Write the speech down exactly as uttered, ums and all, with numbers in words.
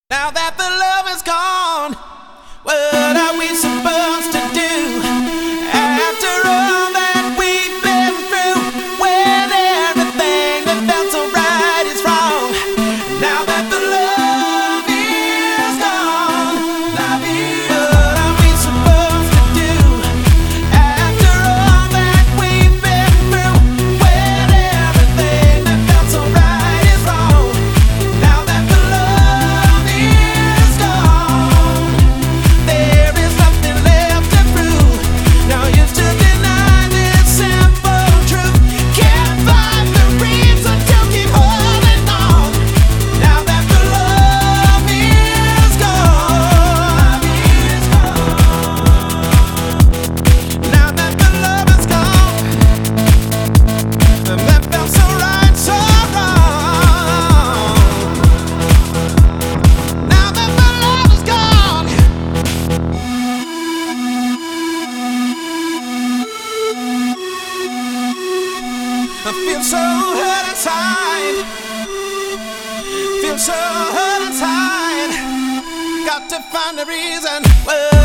Now that the love is gone, what are we supposed to do? After all that we've been through, when everything that felt so right is wrong. Now that the love is gone, love is what are we supposed to do? After all that we've been through, when everything that felt so right is wrong. Now that the love is gone, there is nothing left to prove. Now used to deny this simple truth, can't find the reason to keep holding on. Now that the love is gone, now that the love is gone, and that felt so right, so wrong. Now that the love is gone, I feel so hurt inside, feel so hurt inside. Got to find a reason. Well,